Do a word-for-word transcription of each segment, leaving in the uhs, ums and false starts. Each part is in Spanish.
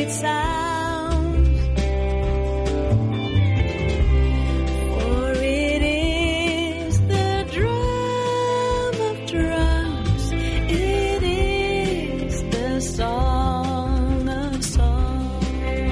it sounds. For it is the drum of drums. It is the song of songs.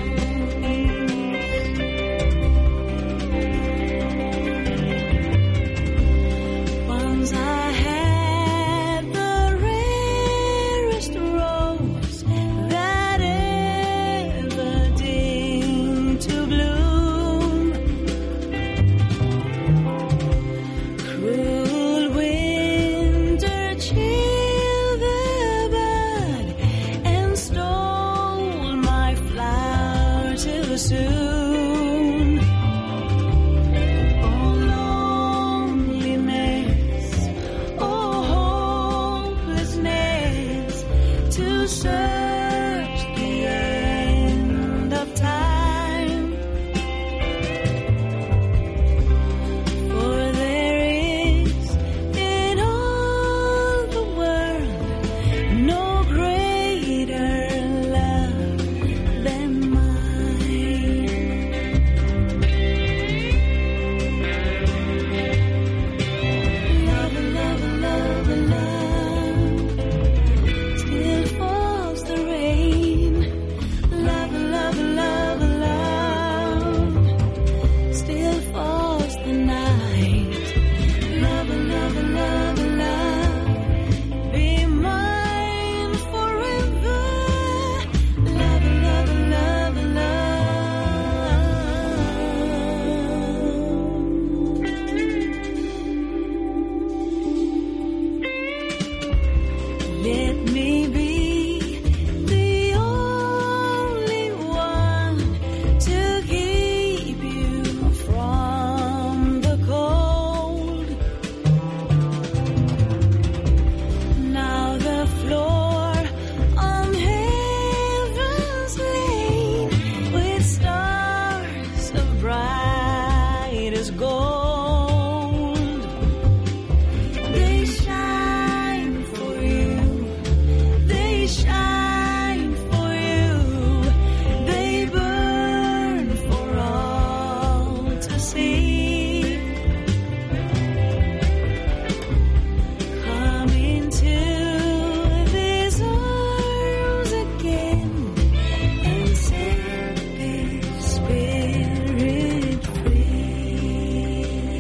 Once I had the rarest rose that ever deigned to bloom. Cruel winter chilled the bud and stole my flower too soon. Oh, loneliness, oh, hopelessness, to search the end of time. For there is in all the world no greater love than mine. Love, love, love, love, till falls the rain. Love, love, love, love, still falls the night. Love, love, love, love, be mine forever. Love, love, love, love. Let me be the only one to keep you from the cold. Now the floor on heaven's lane with stars of brightest gold. They shine for you, they shine for you, they burn for all to see. Come into these arms again and set this spirit free.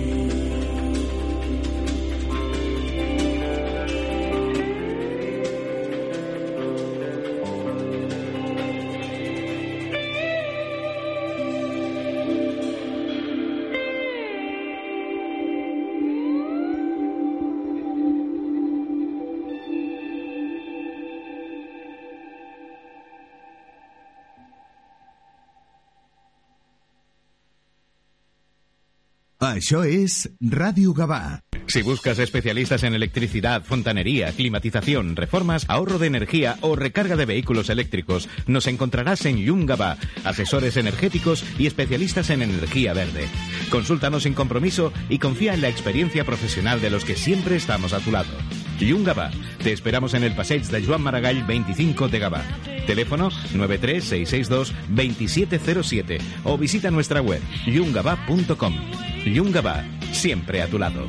Això és Ràdio Gavà. Si buscas especialistas en electricidad, fontanería, climatización, reformas, ahorro de energía o recarga de vehículos eléctricos, nos encontrarás en Llum Gavà, asesores energéticos y especialistas en energía verde. Consúltanos sin compromiso y confía en la experiencia profesional de los que siempre estamos a tu lado. Llum Gavà. Te esperamos en el Passeig de Joan Maragall veinticinco de Gavà. Teléfono nueve tres seis seis dos dos siete cero siete o visita nuestra web llum gavà punto com. Llum Gavà, siempre a tu lado.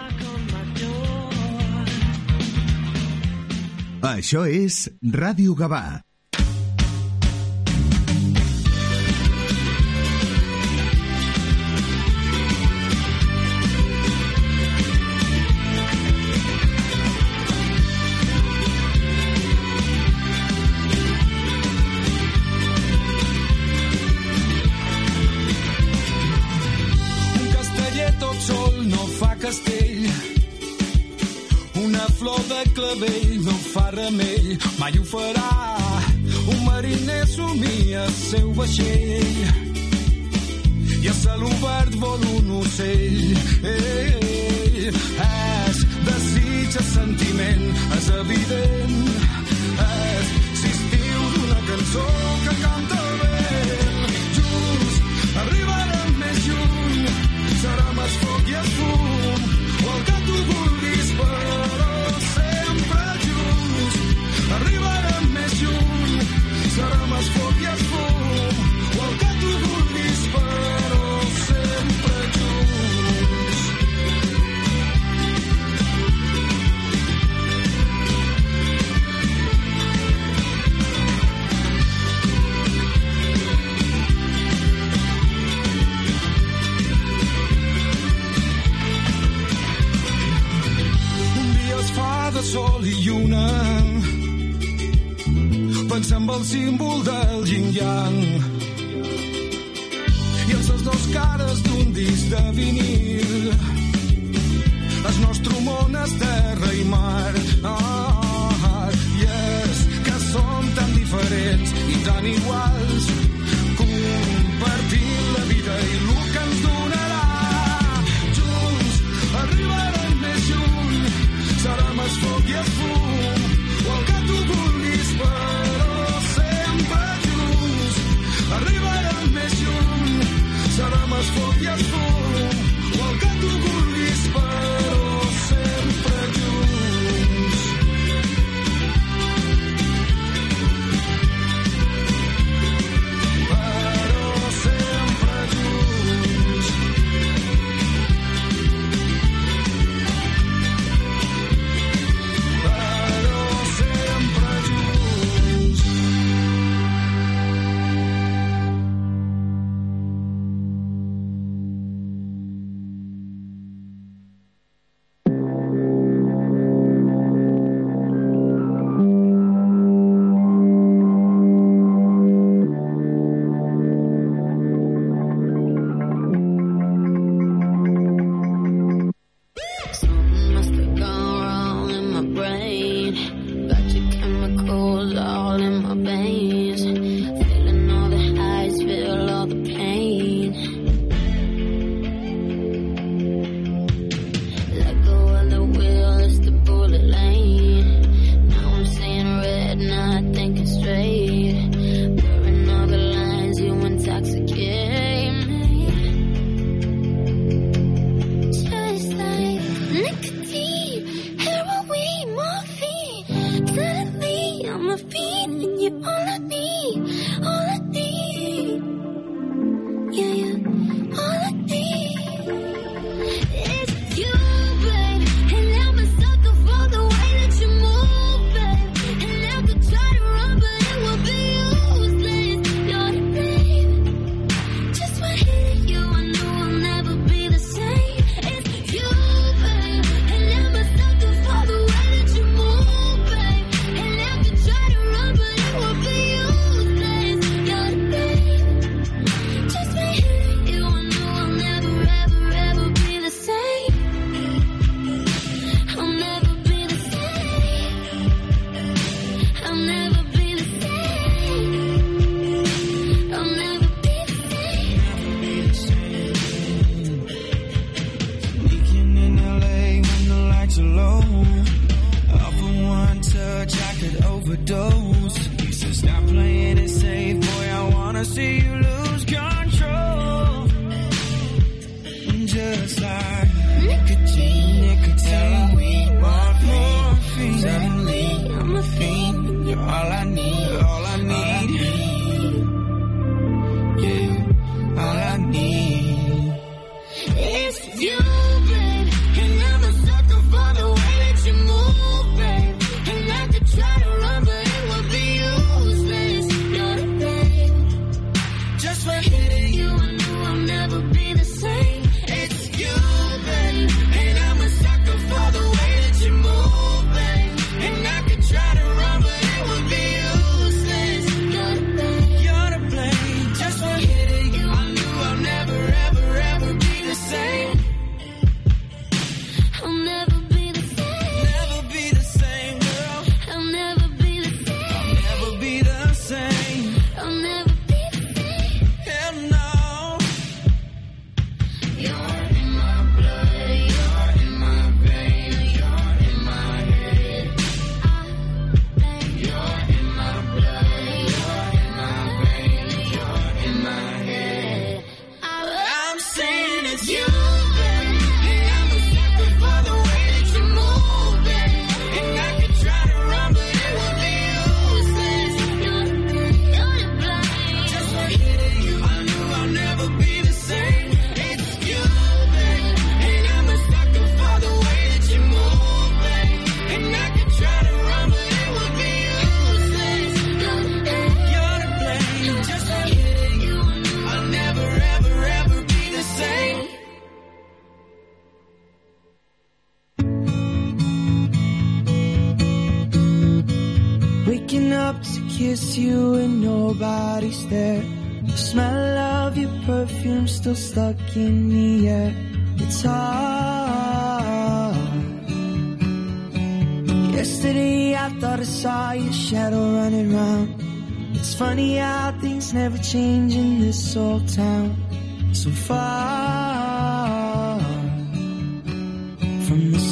Això és Ràdio Gavà. Castell, una flor de clavell no fa remei, mai ho farà. Un mariner somia el seu vaixell i a cel obert vol un ocell. Ei, ei, és desig, és sentiment, és evident. És l'estiu d'una cançó que canta el vent. Junts arribarem més lluny, serà més foc i és fum, o el que tu vulguis, però sempre junts. Arribarem més lluny, serà més foc i és fum. símbol del yin-yang. I els dos cares d'un disc de vinil. El nostre món és terra i mar. Ah, i és que som tan diferents i tan iguals, compartint la vida i el que ens donarà. Junts arribarem més lluny, serem el foc i el fum, o el que tu vulguis, però sempre junts. Arribarem més lluny, serem el foc i el fum, o el que tu vulguis, però sempre junts. kiss you and nobody's there. The smell of your perfume still stuck in the air. It's hard. Yesterday I thought I saw your shadow running round. It's funny how things never change in this old town. So far from the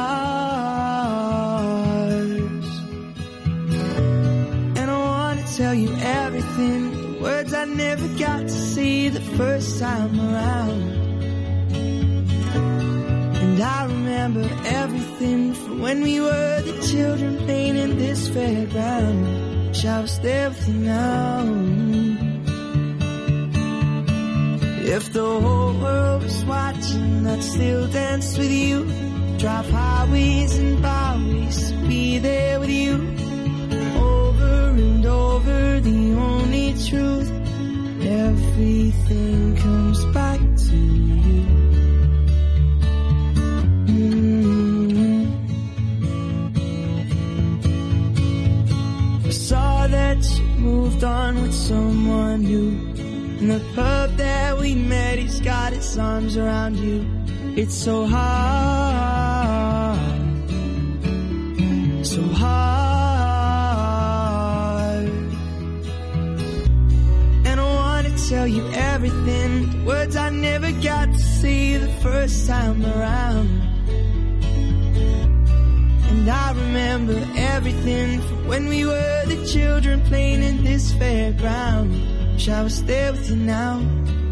stars. And I wanna tell you everything, words I never got to see the first time around. And I remember everything from when we were the children playing in this fairground. Wish I was there with you now. If the whole world was watching, I'd still dance with you. Drive highways and byways, be there with you. Over and over, the only truth. Everything comes back to you. Mm-hmm. I saw that you moved on with someone new. In the pub that we met, he's got his arms around you. It's so hard, so hard. And I wanna tell you everything, the words I never got to see the first time around. And I remember everything from when we were the children playing in this fairground. Wish I was there with you now.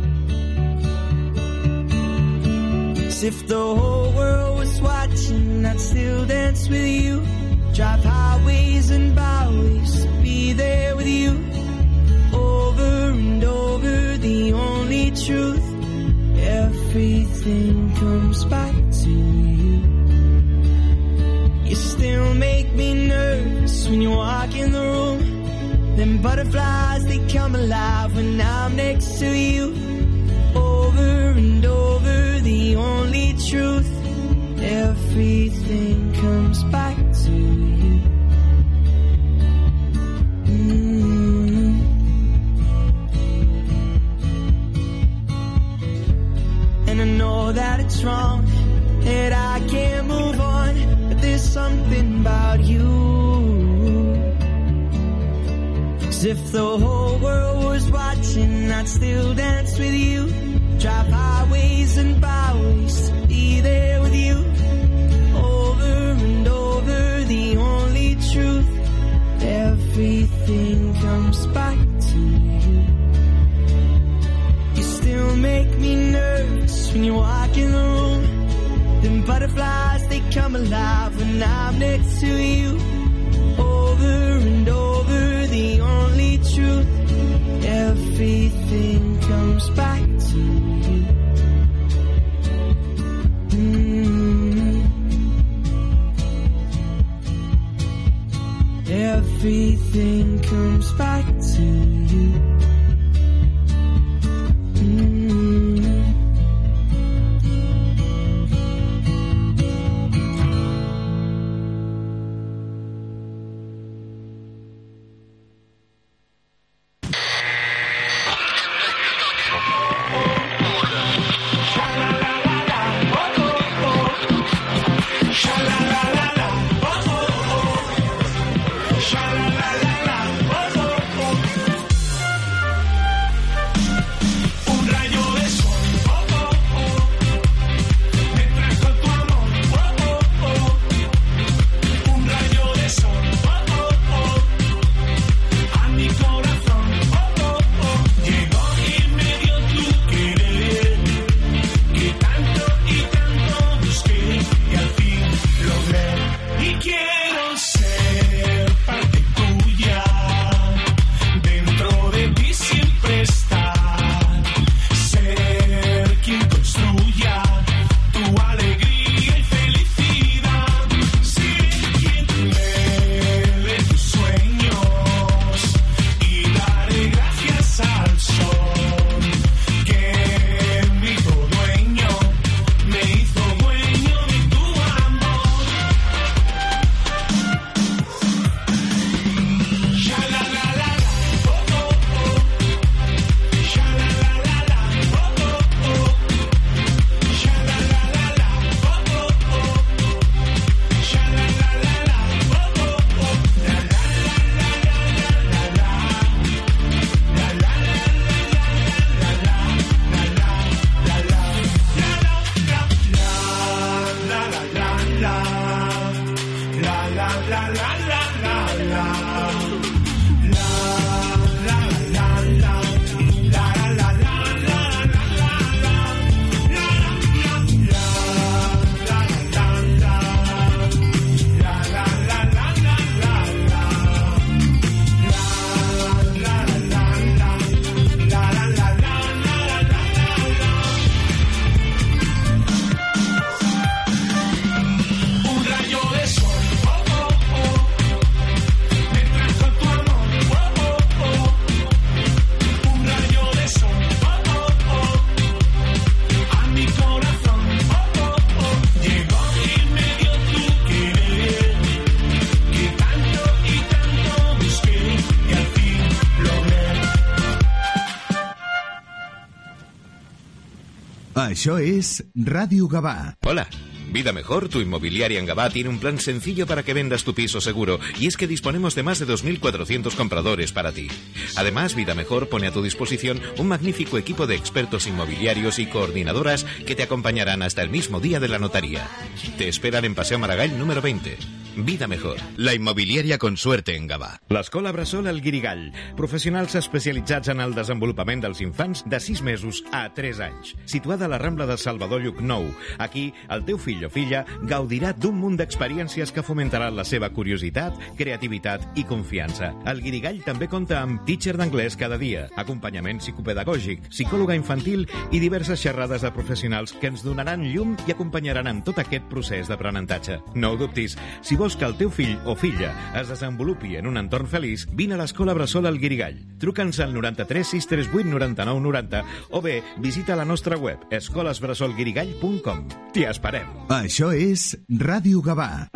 'Cause if the whole world was watching, I'd still dance with you. Drive highways and byways, be there with you. Over and over, the only truth. Everything comes back to you. You still make me nervous when you walk in the room. Them butterflies, they come alive when I'm next to you. Over and over, the only truth. Everything comes back to you. Mm-hmm. And I know that it's wrong, that I can't move on, but there's something about you. If the whole world was watching, I'd still dance with you. Drive highways and byways, be there with you. Over and over, the only truth. Everything comes back to you. You still make me nervous when you walk in the room. Them butterflies, they come alive when I'm next to you. Over and over, the only truth. Everything comes back to you. Mm-hmm. Everything comes back to you. Això és Ràdio Gavà. Hola. Vida Mejor, tu inmobiliaria en Gavà, tiene un plan sencillo para que vendas tu piso seguro, y es que disponemos de más de dos mil cuatrocientos compradores para ti. Además, Vida Mejor pone a tu disposición un magnífico equipo de expertos inmobiliarios y coordinadoras que te acompañarán hasta el mismo día de la notaría. Te esperan en Paseo Maragall número veinte. Vida Mejor, la immobiliària con suerte en Gavà. L'Escola Bressol El Guirigall, professionals especialitzats en el desenvolupament dels infants de sis mesos a tres anys. Situada a la Rambla de Salvador Llucnou, aquí el teu fill o filla gaudirà d'un munt d'experiències que fomentaran la seva curiositat, creativitat i confiança. El Guirigall també compta amb teacher d'anglès cada dia, acompanyament psicopedagògic, psicòloga infantil i diverses xerrades de professionals que ens donaran llum i acompanyaran en tot aquest procés d'aprenentatge. No ho dubtis, si vols que el teu fill o filla es desenvolupi en un entorn feliç, vine a l'Escola Bressol El Guirigall. Truca'ns al noranta-tres sis tres vuit noranta-nou noranta o bé visita la nostra web escoles bressol guirigall punt com. T'hi esperem. Això és Ràdio Gavà.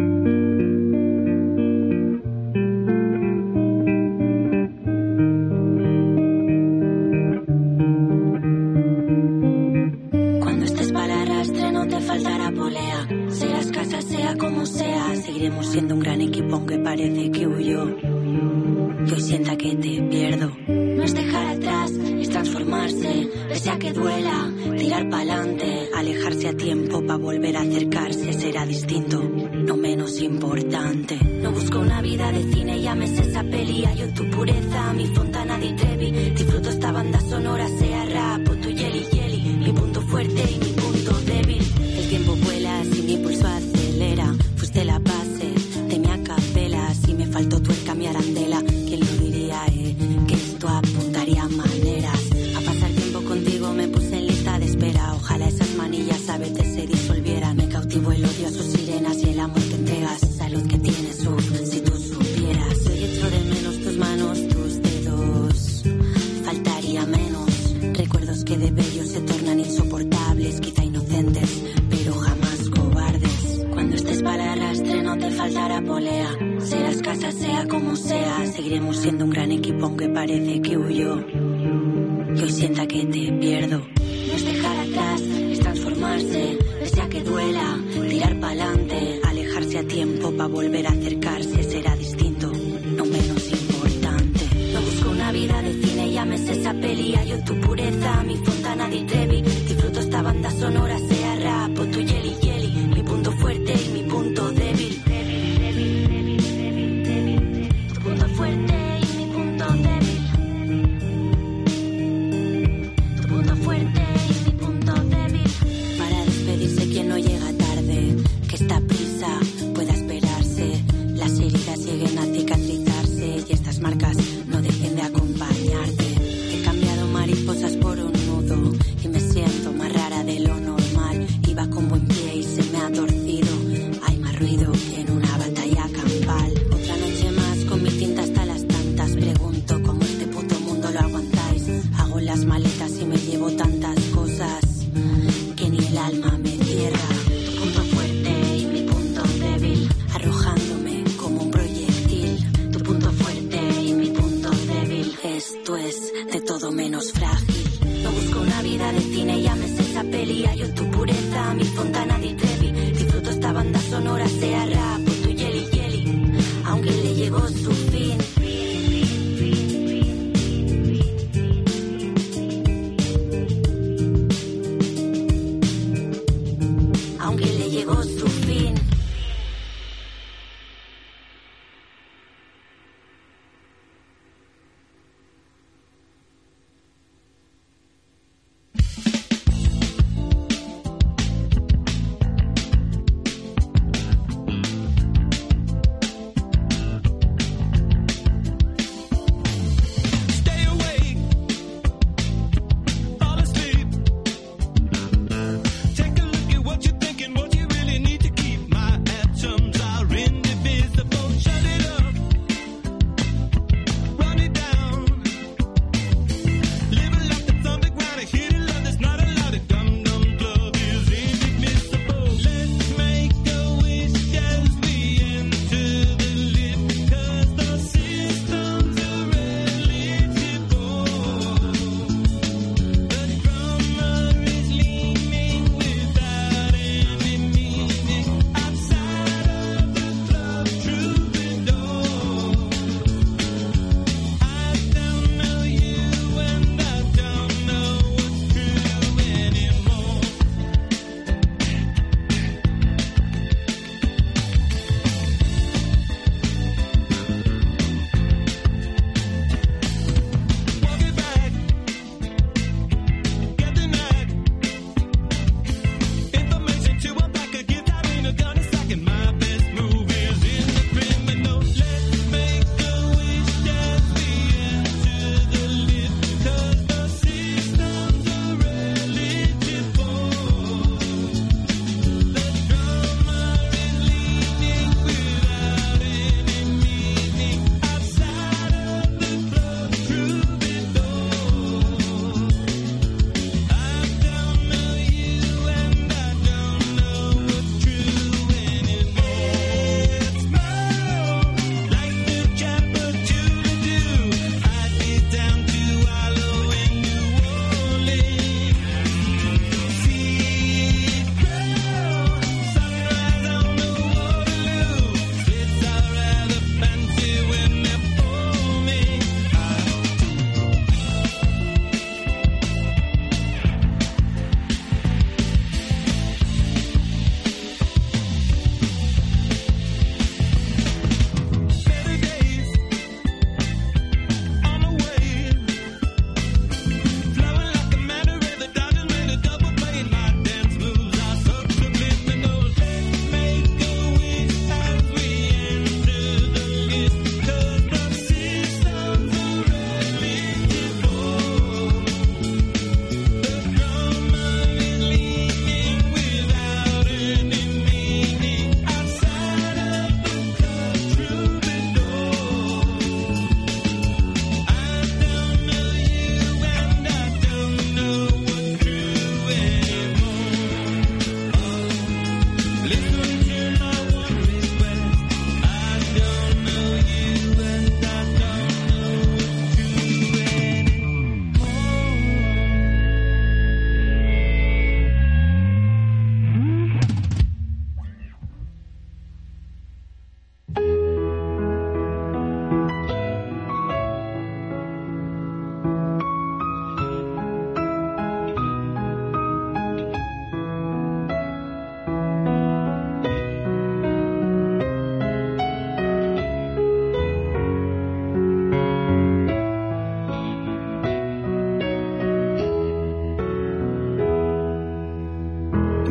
Cuando estés para arrastre no te faltará polea. Seas casa, sea como sea, seguiremos siendo un gran equipo aunque parece que huyó. Y hoy sienta que te pierdo. No es dejar atrás, es transformarse, pese a que duela, tirar pa'lante, alejarse a tiempo pa' volver a acercarse, será distinto, no menos importante. No busco una vida de cine, llámese esa peli, yo tu pureza, mi Fontana di Trevi, disfruto esta banda sonora, sea rap o tu Yeli Yeli, mi punto fuerte y mi punto débil. El tiempo vuela, si mi pulso acelera, fuiste la base de mi acapela, si me faltó tuerca mi arandela, ¿quién lo diría, eh? Que esto apuntaría maneras. A pasar tiempo contigo me puse en lista de espera, ojalá esas manillas a veces se disolvieran. Me cautivo el odio a sus sirenas y el amor que entregas, salud que tienes, uff, si tú supieras. Hoy echo de menos tus manos, tus dedos, faltaría menos. Recuerdos que de bellos se tornan insoportables, quizá inocentes, pero jamás cobardes. Cuando estés para el arrastre no te faltará polea. Seas casa, sea como sea, seguiremos siendo un gran equipo aunque parece que huyó. Y hoy sienta que te pierdo. No es dejar atrás, es transformarse, pese a que duela, tirar pa'lante, alejarse a tiempo pa' volver a acercarse, será distinto, no menos importante. No busco una vida de cine, llámese esa peli, yo tu pureza, mi Fontana di Trevi, disfruto esta banda sonora, sea rap o tu Yeli Yeli, mi punto fuerte y mi punto débil. Tu punto fuerte y mi punto débil. Tu punto fuerte y mi punto débil. Para despedirse quien no llega tarde, que esta prisa pueda esperarse, las heridas lleguen a cicatrizarse y estas marcas no dejen de acompañarte. He cambiado mariposas por un nudo y me siento más rara de lo normal. Iba con buen pie y se me ha torcido, hay más ruido que en una batalla campal. Otra noche más con mi tinta hasta las tantas, pregunto cómo este puto mundo lo aguantáis. Hago las maletas y me llevo tantas cosas que ni el alma me cierra. Tu punto fuerte y mi punto débil, arrojándome como un proyectil. Tu punto fuerte y mi punto débil, esto es de todo menos frágil. No busco una vida de cine, llámese esa peli, yo tu pureza, mi Fontana di Trevi, disfruto esta banda sonora, sea rap o tu Yeli Yeli, aunque le llegó su fin. Aunque le llegó su fin.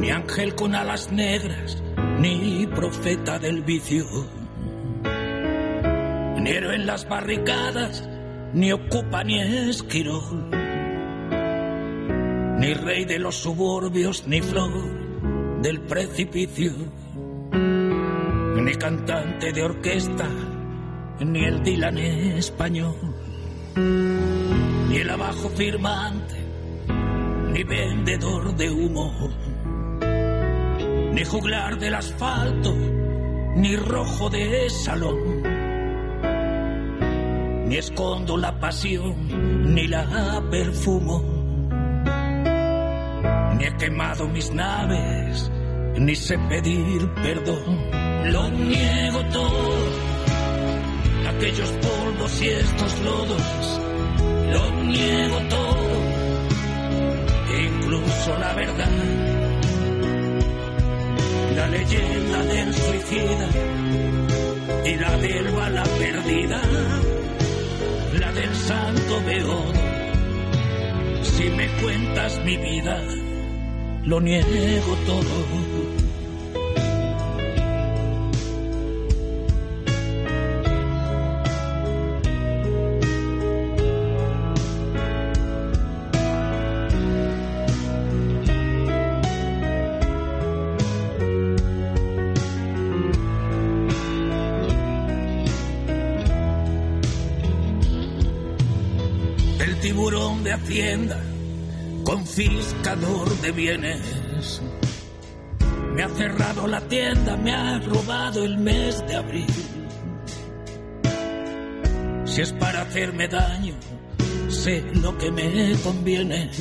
ni ángel con alas negras, ni profeta del vicio, ni héroe en las barricadas, ni ocupa ni esquirol, ni rey de los suburbios, ni flor del precipicio, ni cantante de orquesta, ni el Dylan español, ni el abajo firmante, ni vendedor de humo, ni juglar del asfalto, ni rojo de salón, ni escondo la pasión, ni la perfumo, ni he quemado mis naves, ni sé pedir perdón. Lo niego todo, aquellos polvos y estos lodos, lo niego todo, incluso la verdad, la leyenda del suicida y la del bala perdida, la del santo Beodo. Si me cuentas mi vida, lo niego todo. Tiburón de Hacienda, confiscador de bienes, me ha cerrado la tienda, me ha robado el mes de abril. Si es para hacerme daño, sé lo que me conviene.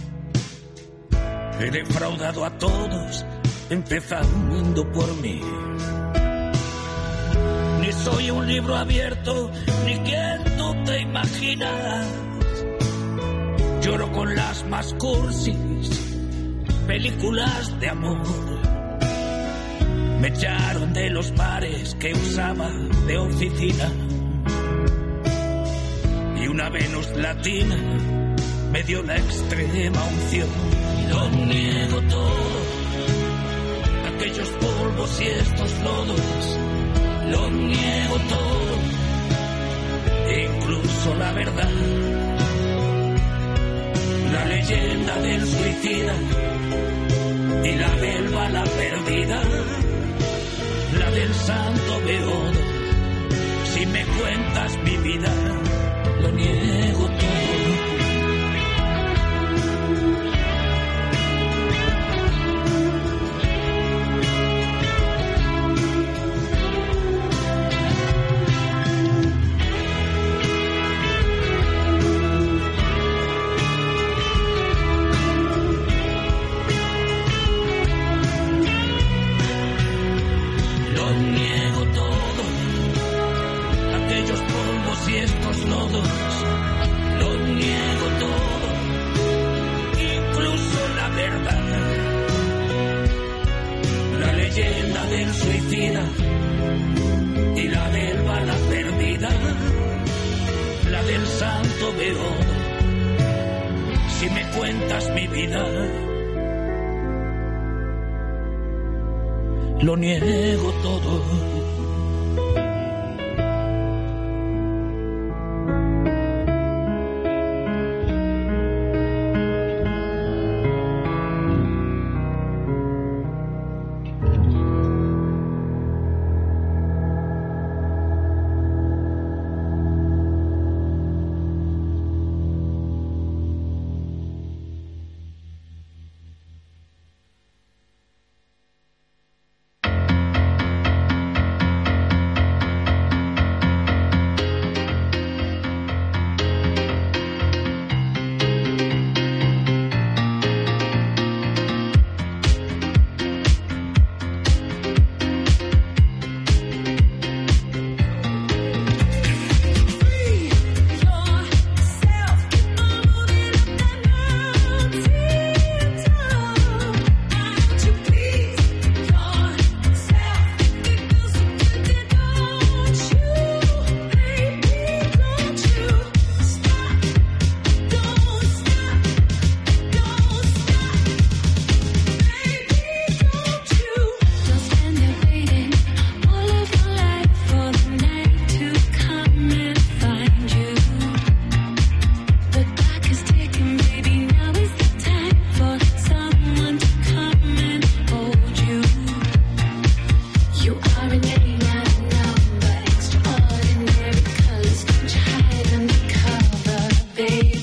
He defraudado a todos, empezando por mí. Ni soy un libro abierto, ni quien tú te imaginas. Lloro con las más cursis películas de amor. Me echaron de los bares que usaba de oficina. Y una Venus latina me dio la extrema unción. Lo niego todo, aquellos polvos y estos lodos. Lo niego todo, incluso la verdad. La leyenda del suicida y la del bala perdida, la del santo Beodo. Si me cuentas mi vida, lo niego todo. Y estos lodos, lo niego todo, incluso la verdad. La leyenda del suicida y la del bala perdida, la del santo Beodo. Si me cuentas mi vida, lo niego todo. And baby, now is the time for someone to come and hold you. You are a name, not a number, extraordinary colors. Don't you hide under cover, baby.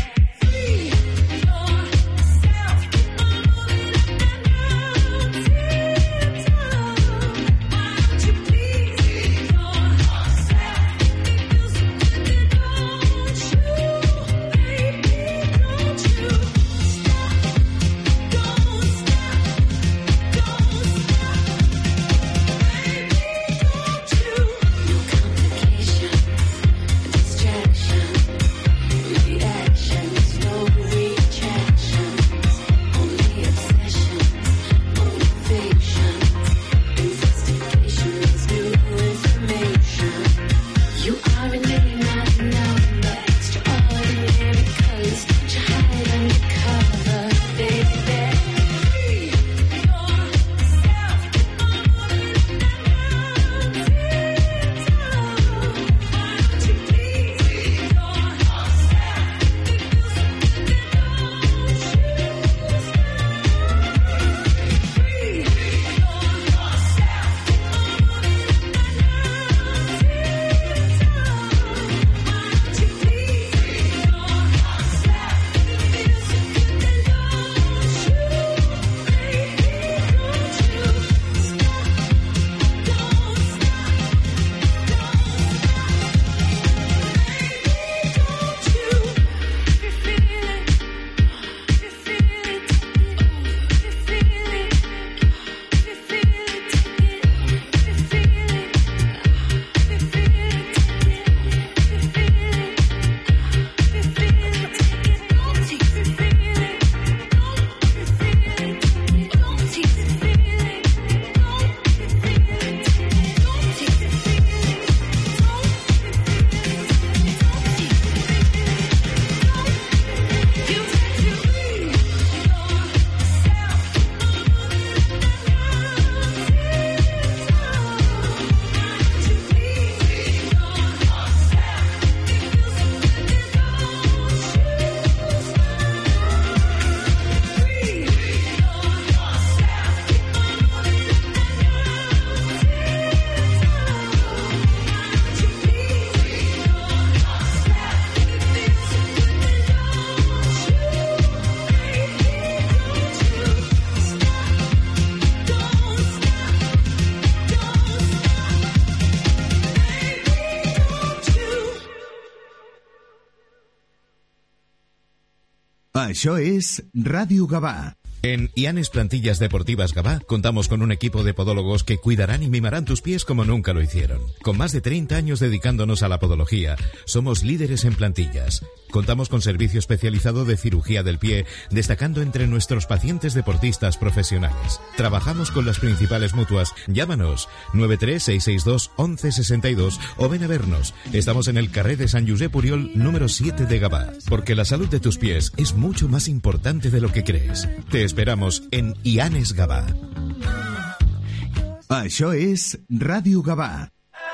Això és Ràdio Gavà. En Ianes Plantillas Deportivas Gavà contamos con un equipo de podólogos que cuidarán y mimarán tus pies como nunca lo hicieron. Con más de treinta años dedicándonos a la podología, somos líderes en plantillas. Contamos con servicio especializado de cirugía del pie, destacando entre nuestros pacientes deportistas profesionales. Trabajamos con las principales mutuas. Llámanos nueve tres seis seis dos once sesenta y dos o ven a vernos. Estamos en el carrer de Sant Josep Oriol número siete de Gavà, porque la salud de tus pies es mucho más importante de lo que crees. Te esperamos en Ianes Gavà. Això és Ràdio Gavà.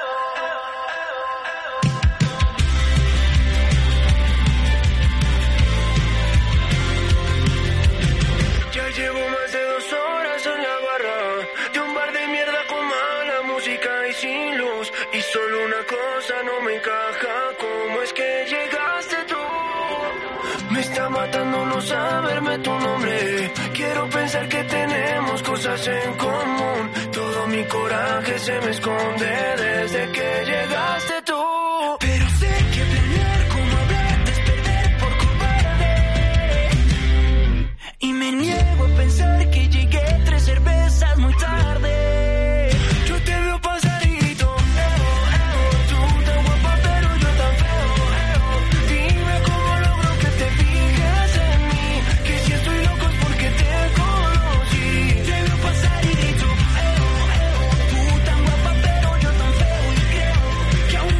Ya llevo más de dos horas en la barra de un bar de mierda con mala música y sin luz, y solo una cosa no me encaja: ¿cómo es que llegaste tú? Me está matando no saberme tu nombre. Quiero pensar que tenemos cosas en común. Todo mi coraje se me esconde desde que llegaste tú. Pero sé que planear como hablarte es perder por cobarde. Y me niego a pensar que llegué tres cervezas muy tarde. Yo te veo pasadito, eh, eh, tú tan guapa pero yo tan feo, eh, dime cómo logro que te fijes en mí, que si estoy loco es porque te conocí. Te veo pasadito, eh, eh, tú tan guapa pero yo tan feo, y creo que aún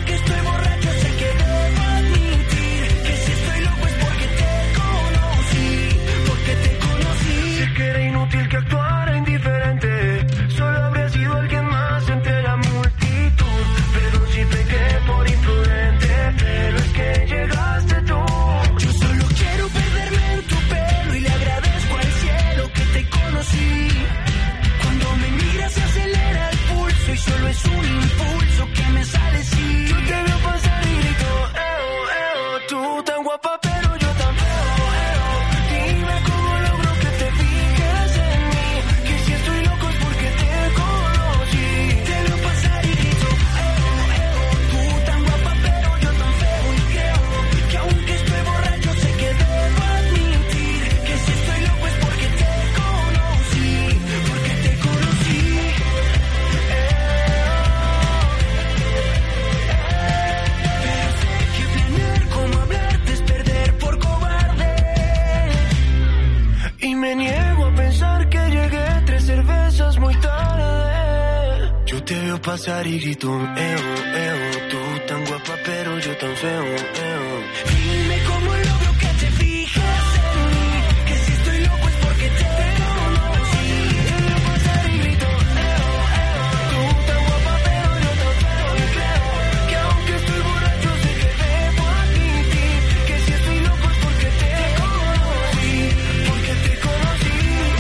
a pasar y grito, eo, eo, tú tan guapa pero yo tan feo, eo. Dime cómo logro que te fijes en mí, que si estoy loco es porque te conocí. Voy a pasar y grito, eo, eo, tú tan guapa pero yo tan feo. Y creo que aunque estoy borracho sé que debo admitir que si estoy loco es porque te conocí, porque te conocí.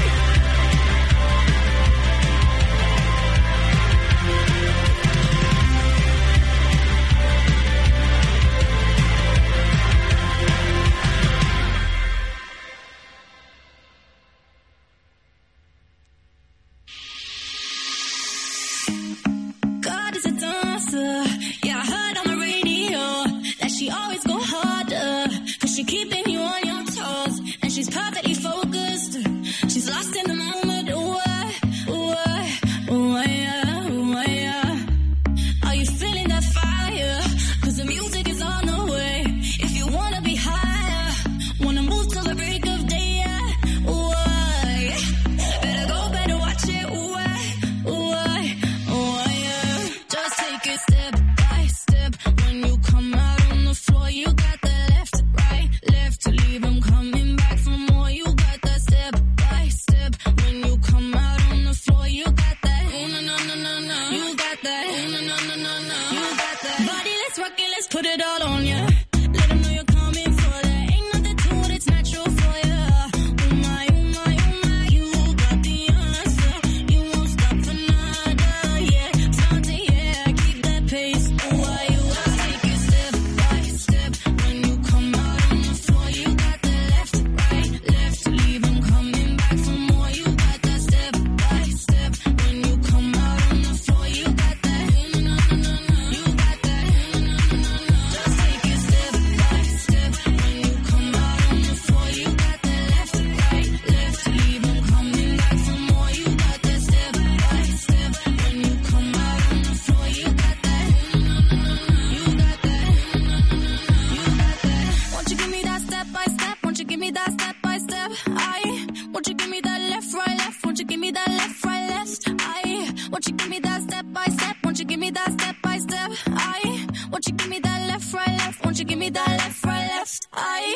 God is a dancer. Yeah, I heard on the radio that she always go harder, cause she keeping you on your toes, and she's perfectly focused. She's lost in the moment. Ooh, I, ooh, I, ooh, I, yeah, ooh, I, yeah. Are you feeling that fire? Cause the music is on the way. If you wanna be higher, wanna move till the break of day, yeah. Ooh, I, better go, better watch it. Ooh, I, ooh, I, ooh, I, yeah. Just take it step by step. When you come out on the floor, you got that left, right, left to leave 'em coming back for more. You got that step by step. When you come out on the floor, you got that. Ooh, na, na, na, na, na. You got that. Ooh, na, na, na, na, na. You got that. Body, let's rock it, let's put it all on ya. Let 'em know you're coming for that. Ain't nothing to it, it's natural for ya. Ooh, my, ooh, my, ooh, my. You got the answer. You won't stop for nada, yeah. Start to, yeah, keep that pace. Ooh, I, ooh, I. Take it step by step. When you come out on the floor, you got that left, right, left to leave 'em coming back for more. You got that step by step. When you come out on the floor, you got that. Ooh, na, na, na, na. You got that. Ooh, na, na, na, na. Just take it step by step. When you come out on the floor, you got that left, right, left to leave 'em coming back for more. You got that step by step. When you come out on the floor, you got that. Ooh, na, na, na, na. You got that. Ooh, na, na, na, na. You got that. Won't you give me that step by step? Won't you give me that step by step? I. Won't you give me that left, right, left? Won't you give me that left, right, left? I. Won't you give me that step by step? Won't you give me that step by step? I. Won't you give me that left, right, left? Won't you give me that left, right, left? I.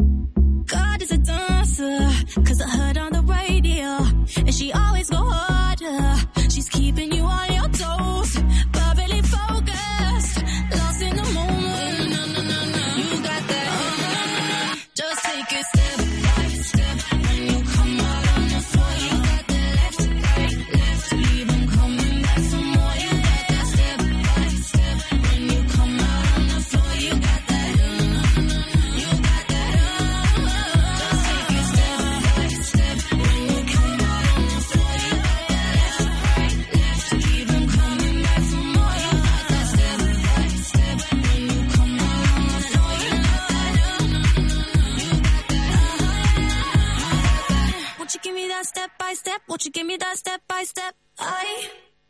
God is a dancer, cause I heard on the radio, and she always go harder. She's keeping you on your toes, perfectly focused, lost in the moment. Na, na, na, na. You got that. Just take it step by step. When you come out on the floor, you got that left, right, left to leave 'em coming back for more. You got that step by step. When you come out on the floor, you got that. You got that. Just take it step by step. When you come out on the floor, you got that left, right, left to leave 'em coming back for more. You got that step by step. When you come out on the floor, you got that. You got that. Won't you give me that step by step? Won't you give me that step by step? I.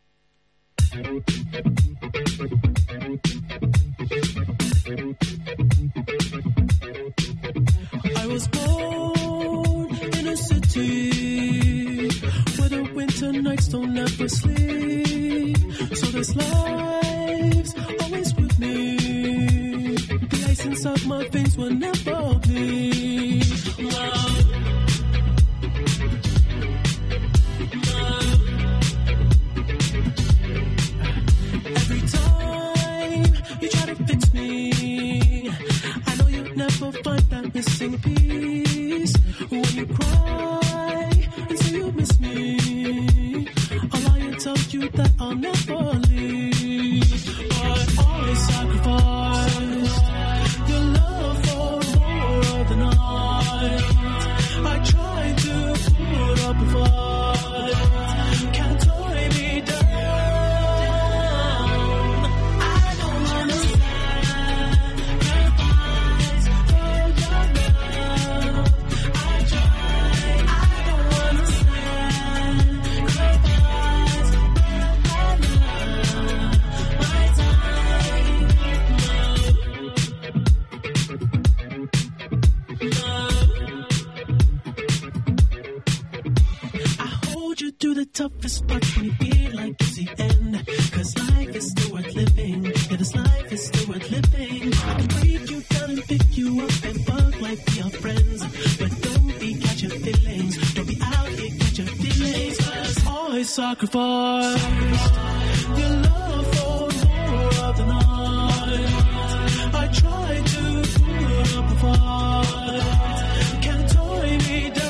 I was born in a city where the winter nights don't ever sleep. So this life's always with me. The ice inside my veins will never bleed. Love. Every time you try to fix me, I know you'll never find that missing piece. When you cry and say you miss me, I'll lie and tell you that I'll never leave. But always sacrifice your love for more of the night. I try to put up a fight, can't tie me down. I don't understand your fights for your love. I try, I don't understand your fights for your love. do the toughest part when you feel like it's the end. Cause life is still worth living. Yeah, this life is still worth living. I can break you down and pick you up and fuck like we are friends. But don't be catching feelings. Don't be out here catching feelings. Cause always sacrifice your love for more of the night. I try to put up a fight. Can't tie me down.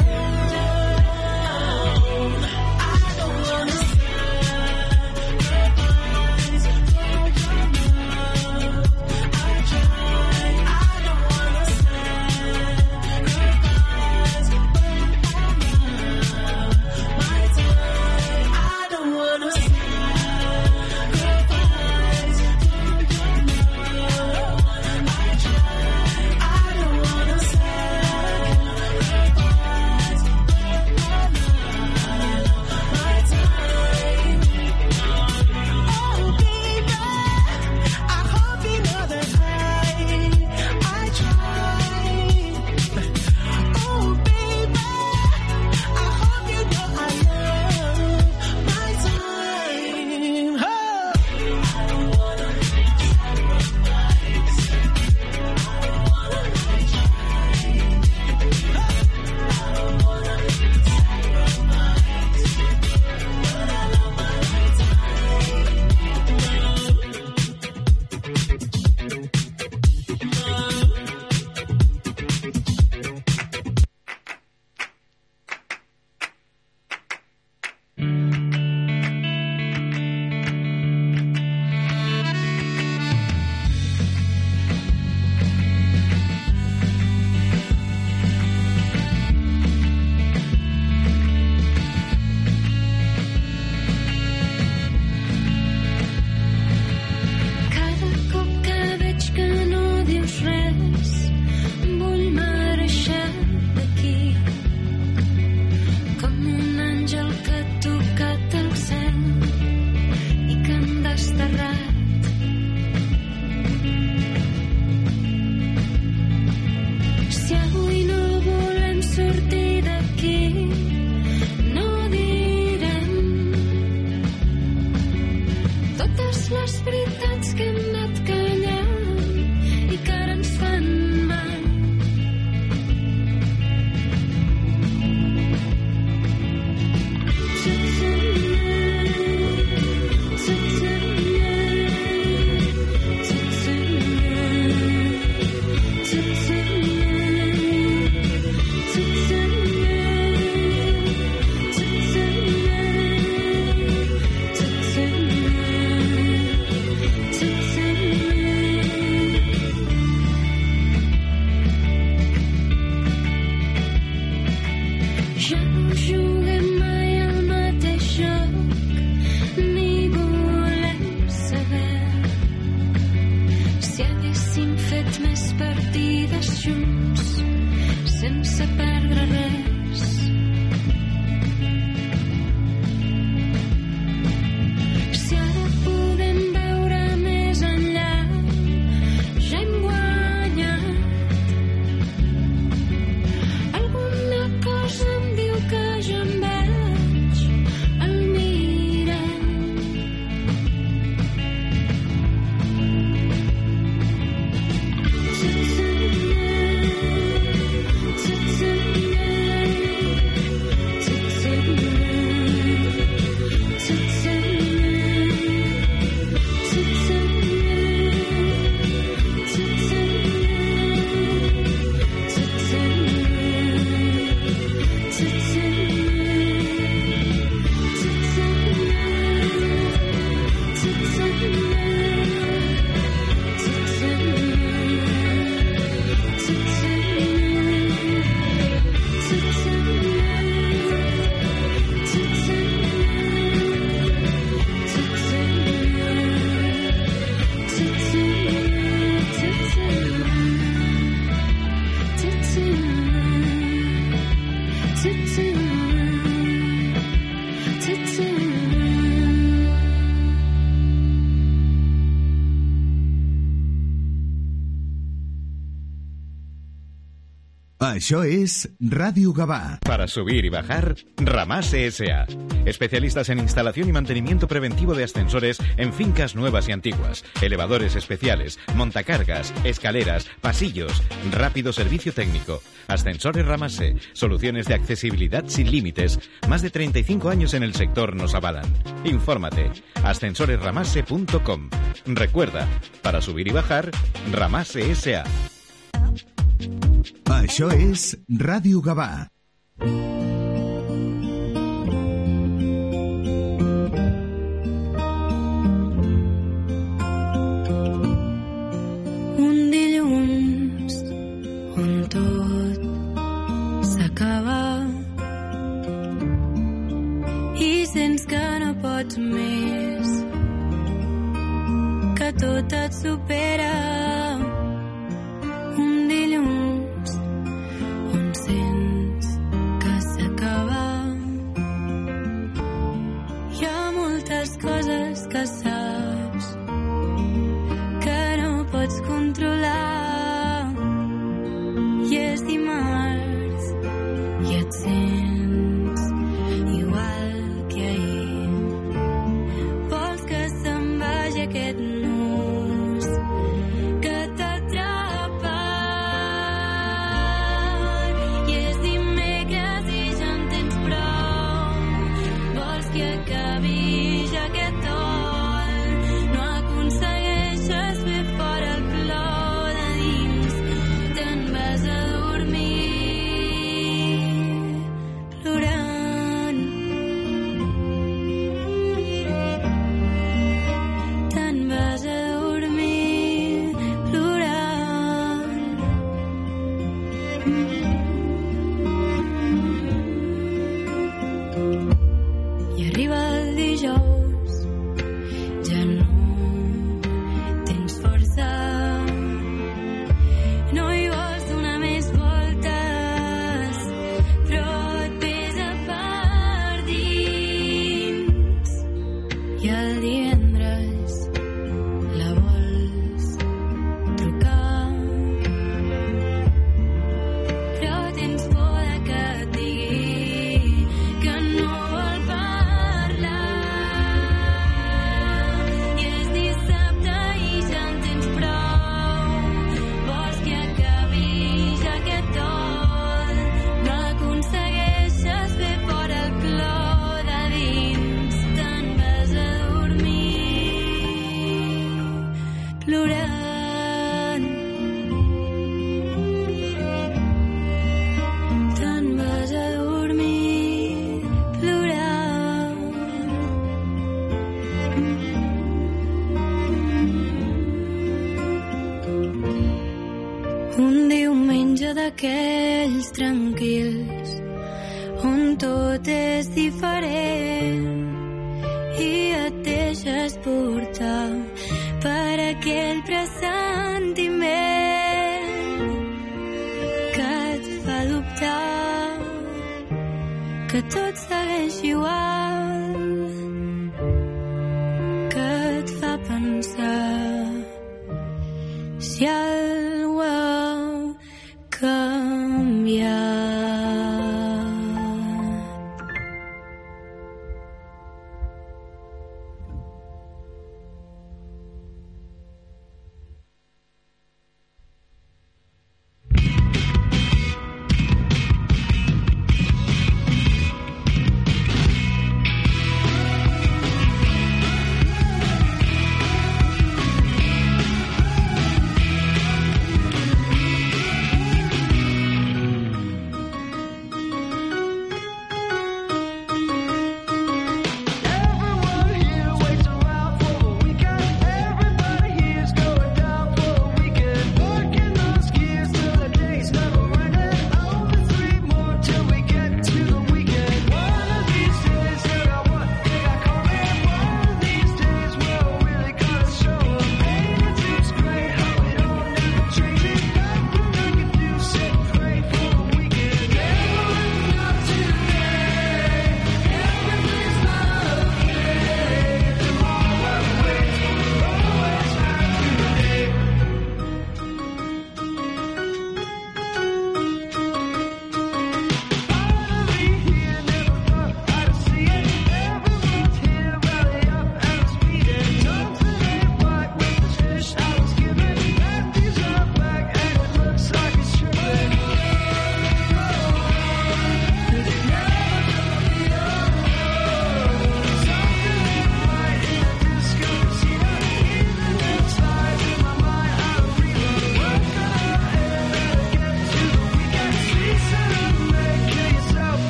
To Això és Ràdio Gavà. Para subir y bajar, Ramase S A Especialistas en instalación y mantenimiento preventivo de ascensores en fincas nuevas y antiguas, elevadores especiales, montacargas, escaleras, pasillos, rápido servicio técnico. Ascensores Ramase, soluciones de accesibilidad sin límites. Más de treinta y cinco años en el sector nos avalan. Infórmate, ascensores ramase punto com. Recuerda, para subir y bajar, Ramase S A Això és Ràdio Gavà. Un dilluns on tot s'acaba i sents que no pots més, que tot et supera. Un dilluns on sents que s'acaba. Hi ha moltes coses que saps que no pots controlar i és dimarts i et sents igual que ahir. Vols que se'n vagi aquest nus que t'atrapa i és dimecres i ja en tens prou. Vols que acabi ja aquest tol, no aconsegueixes fer fora el plor de dins, te'n vas a dormir plorant. Te'n vas a dormir plorant. I arriba el dijous, ja no tens força, no hi vols donar més voltes, però et pesa per dins. I el divendres la vols trucar, però tens por de que et digui que no vol parlar. I és dissabte i ja en tens prou. Vols que acabi ja aquest tol, no aconsegueixes fer fora el plor de dins, te'n vas a dormir plorant. Te'n vas a dormir plorant. Un diumenge d'aquells tranquils on tot és diferent i et deixes portar per aquell pressentiment que et fa dubtar que tot segueix igual, que et fa pensar si algú ha canviat.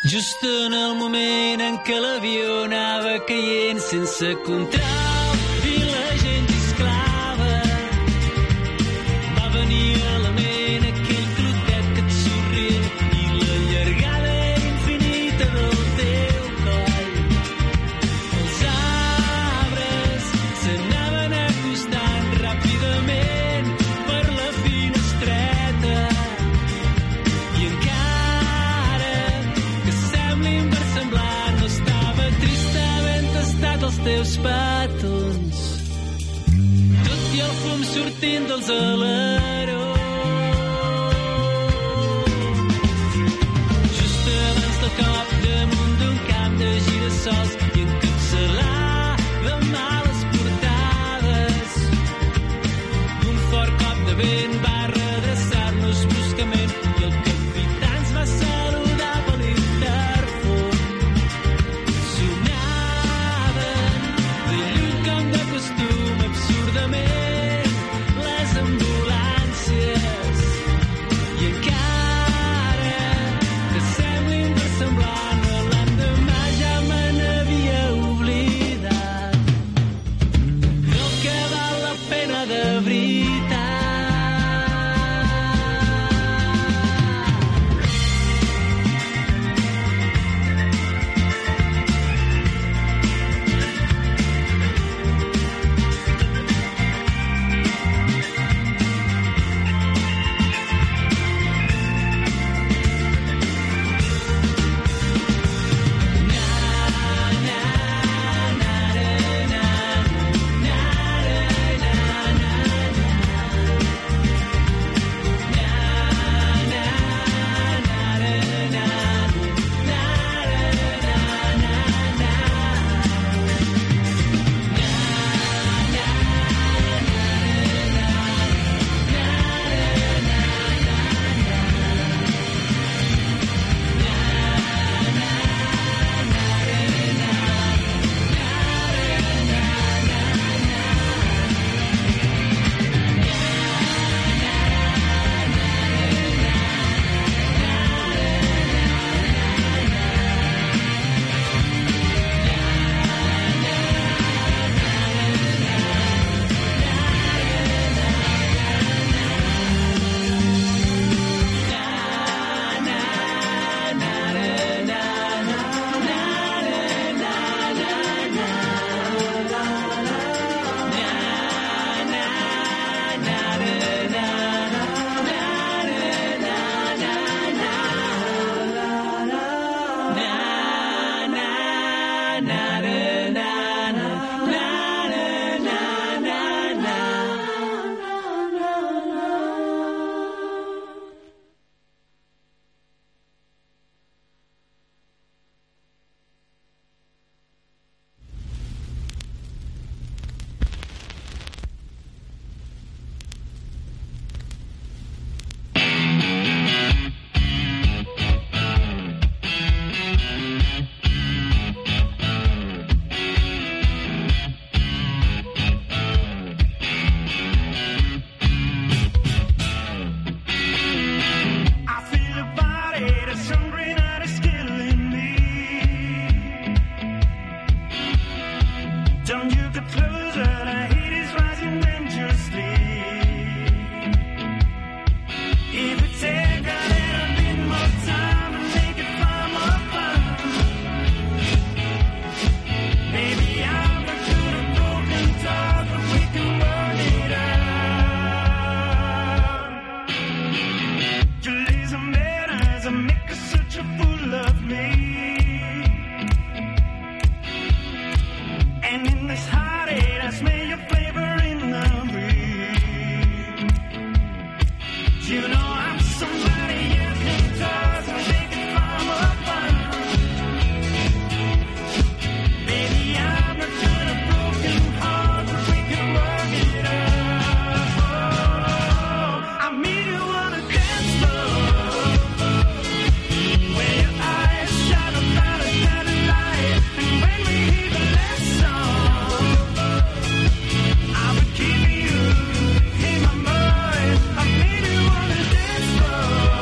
Just en el moment en què l'avió anava caient sense control i la gent esclava, va venir a la ment aquell clotet que et somria i la llargada infinita del teu coll. Els arbres s'anaven acostant ràpidament per la finestreta i encara que sembli inversemblant no estava tristament tastat els teus petons, tot i el fum sortint dels alerons. Just abans del cop damunt d'un camp de girassols i encapçalar de males portades, un fort cop de vent va redreçar-nos bruscament i el capità ens va saludar per l'interfon. Sonaven de lluny com de costum absurdament les ambulàncies i encara que sembli inversemblant l'endemà ja me n'havia oblidat del que val la pena de veritat. Keep you in my mind. I made you wanna dance floor.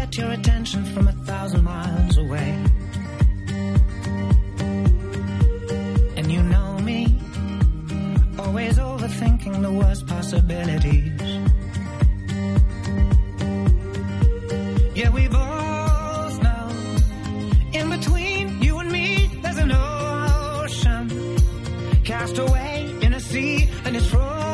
get your attention from a thousand miles away. And you know me, always overthinking the worst possibilities. Yeah, we both know, in between you and me, there's an ocean, cast away in a sea, and it's frozen.